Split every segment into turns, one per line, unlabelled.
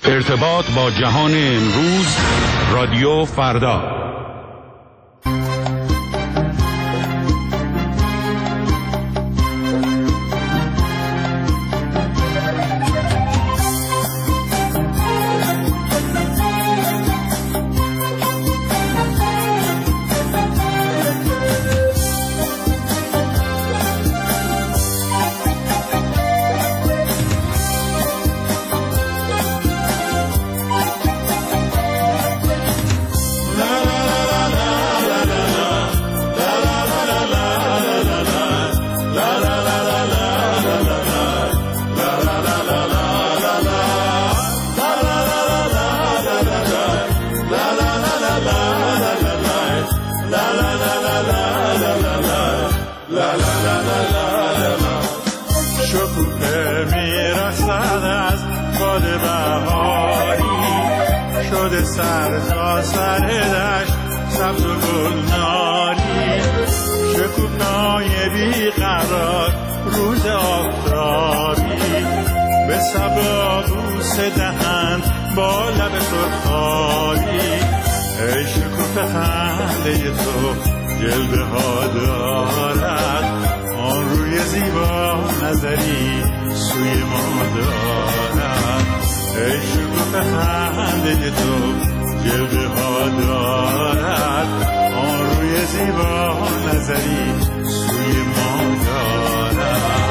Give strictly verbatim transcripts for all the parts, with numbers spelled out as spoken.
ارتباط با جهان امروز، رادیو فردا.
شکوفه میرقصد از باد بهاری، شده سر تا سر دشت سبز و گلناری. شکوفه‌های بیقرار روز آفتابی، به صبا بوسه دهند با لب سرخابی. ای شکوفه خنده تو جلوه ها دارد، آن روی زیبا نظری سوی ما دارد. ای شکوفه خنده تو جلوه ها دارد، آن روی زیبا نظری سوی ما دارد.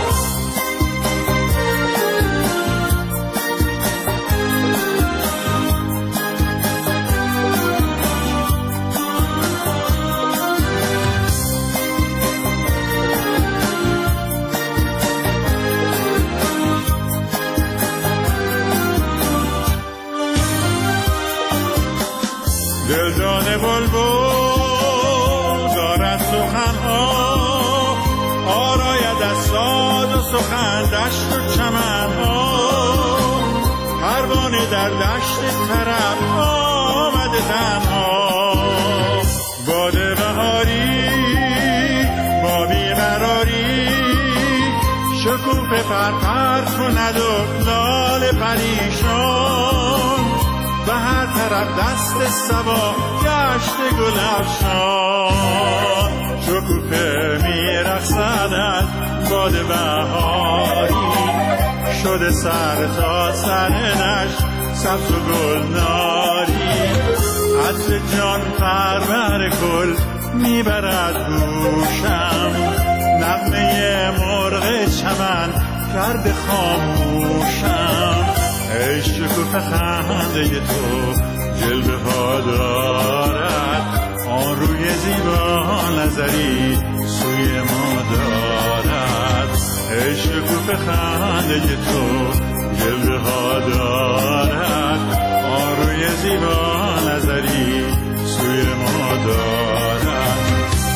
دلدان بلبل دارد سخنها، آراید از ساز و سخن دشت و چمنها. پروانه در دشت طرب آمده تنها، باد بهاری با بیقراری. شکوفه پرپر کند و لاله پریشان، به هر طرف دست صبا گشت گل افشان. شکوفه میرقصد از باد بهاری، شده سر تا سر دشت سبز و گلناری. عطر جان پرور گل میبرد گوشم، نغمه مرغ چمن کرده خاموشم. ای شکوفه خنده تو جلوه ها دارد، آن روی زیبا نظری سوی ما دارد. ای شکوفه خنده تو جلوه ها دارد، آن روی زیبا نظری سوی ما دارد.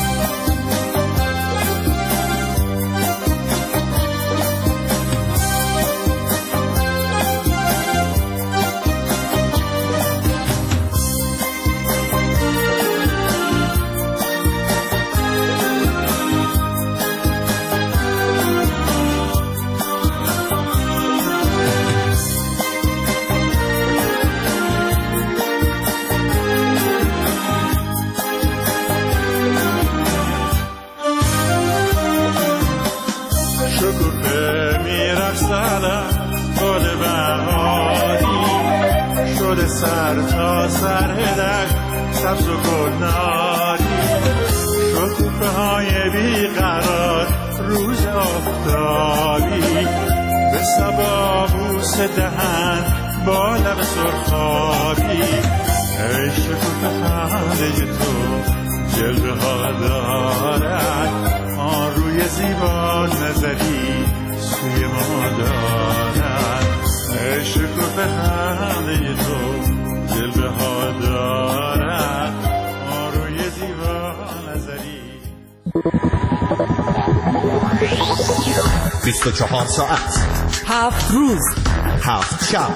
شکوفه میرقصد باد بهاری، شده سر تا سر دشت سبز و گلناری. شکوفه های بیقرار روز آفتابی، به صبا بوسه دهند با لب سرخابی. ای شکوفه خنده تو جلوه ها دارد، آن روی زیبا نظری سوی ما دارد. ای شکوفه خنده تو جلوه ها دارد، آن روی زیبا نظری.
بیست و چهار ساعت،
هفت روز،
هفت شب،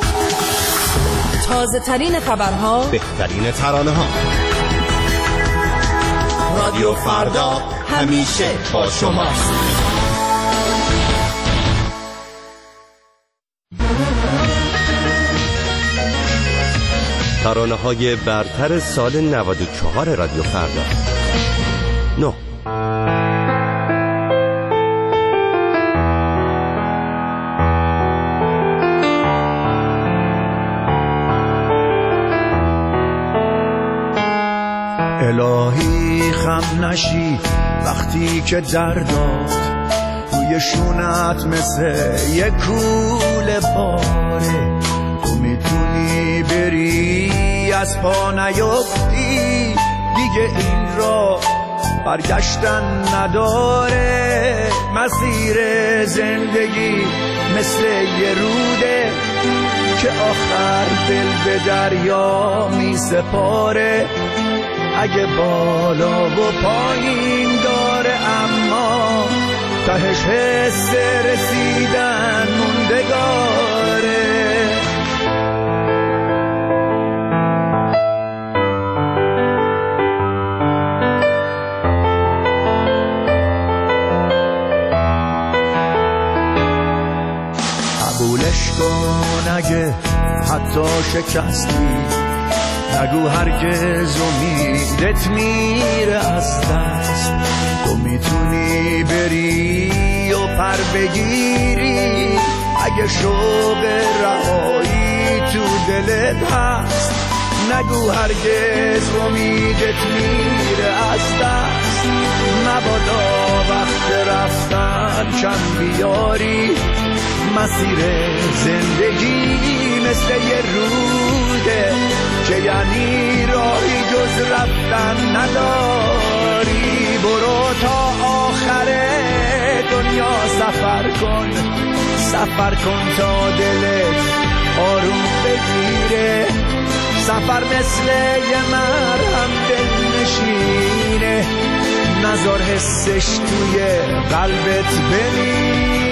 تازه ترین خبرها،
بهترین ترانه ها. رادیو فردا همیشه با شماست.
ترانه‌های برتر سال نود و چهار رادیو فردا. نه
الهی خم نشی وقتی که درداد روی شونت مثل یک کوله باره، تو میتونی بری از پا نیفتی، دیگه این را برگشتن نداره. مسیر زندگی مثل یه روده که آخر دل به دریا می سپاره. اگه بالا و پایین داره اما تهش حس رسیدن موندگاره. قبولش کن اگه حتی شکستی، نگو هرگز امیدت میره از دست. تو میتونی بری و پر بگیری اگه شوق رهایی تو دلت هست. نگو هرگز امیدت میره از دست. مبادا وقت رفتن کم بیاری. مسیر زندگی مثل یه روده که یعنی راهی جز رفتن نداری. برو تا آخر دنیا سفر کن، سفر کن تا دلت آروم بگیره. سفر مثل یه مرهم دل نشینه، نذار حسش توی قلبت بمیره.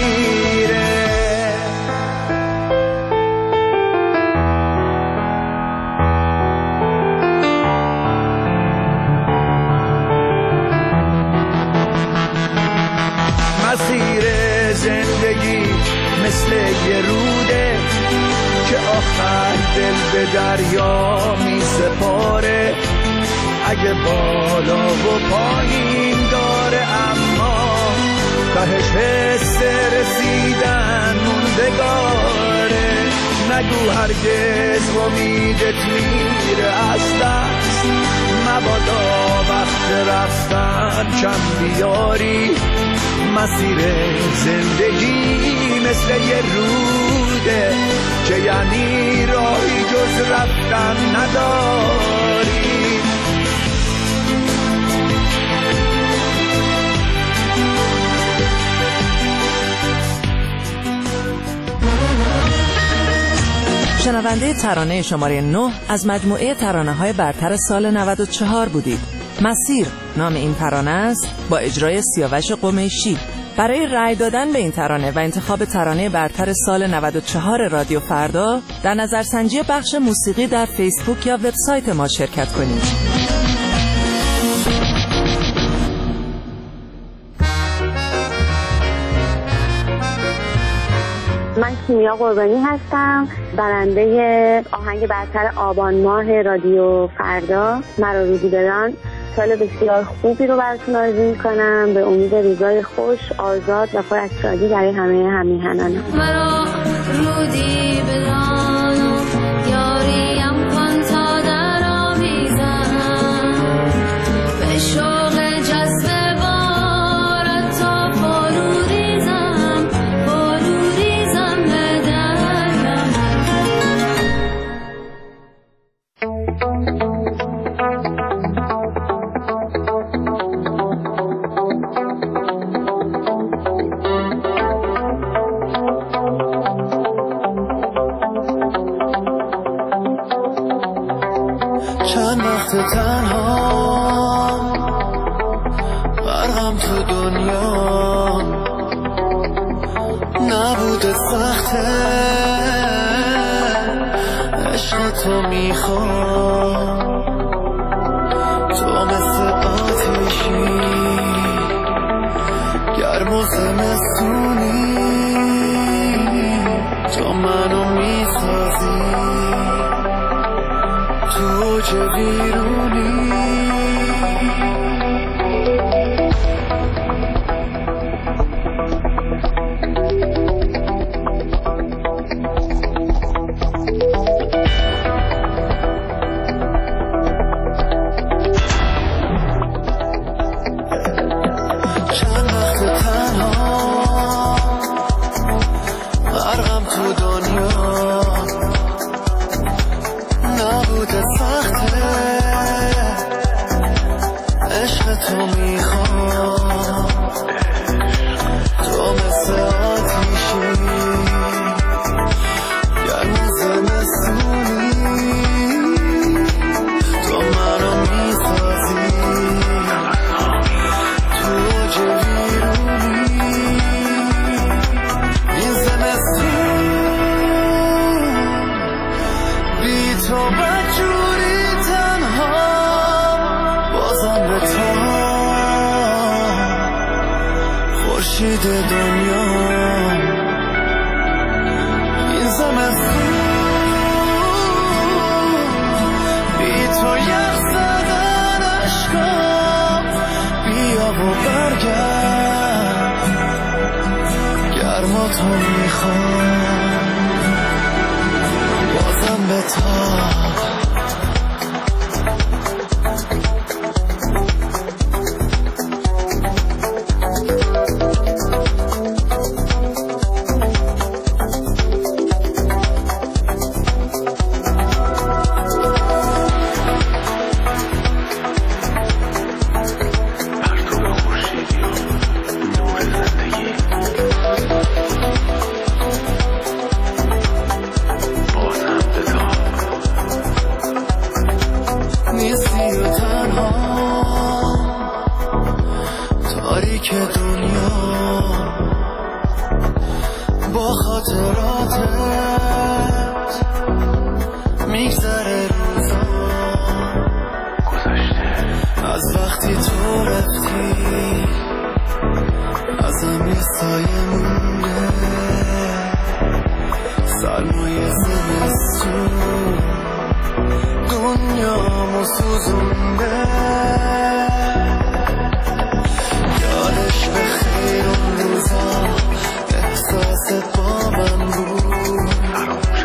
مسیر زندگی مثل یه روده که آخر دل به دریا می سپاره. اگه بالا و پایین داره اما تهش حس رسیدن موندگاره. نگو هرگز امیدت میره از دست. مبادا وقت رفتن کم بیاری. مسیر زندگی مثل یه روده که یعنی راهی جز رفتن نداری.
شنونده ترانه شماره نه از مجموعه ترانه‌های برتر سال نود و چهار بودید. مسیر نام این ترانه است با اجرای سیاوش قمیشی. برای رأی دادن به این ترانه و انتخاب ترانه برتر سال نود و چهار رادیو فردا در نظرسنجی بخش موسیقی در فیسبوک یا وبسایت ما شرکت کنید.
من کیمیا قربانی هستم، برنده آهنگ برتر آبان ماه رادیو فردا مرا روزی بدان. سال بسیار خوبی رو براتون آرزو می‌کنم، به امید روزای خوش، آزاد و پر از شادی برای همه همیهنانم.
مرا روزی بدان یاریم کن تا در آویزم، به شوق جذب بارت تا فرو ریزم، فرو ریزم به درم.
چند وقت تنها برهم تو دنیا، نبوده سخته عشق تو میخوام. تو مثل آتیشی گرم و زمستونی، تو منو میسازی اوج ویرونی دنیا این زمستون بی تو یخ زدن عشقام بیا و برگرد گرما تو میخوام بازم به تا تاریک دنیا با خاطراتت میگذره روزا از وقتی تو رفتی ازم یه سایه مونده سرمایه زمستون دنیامو سوزونده یادش به خیر اون روزا احساست با من بود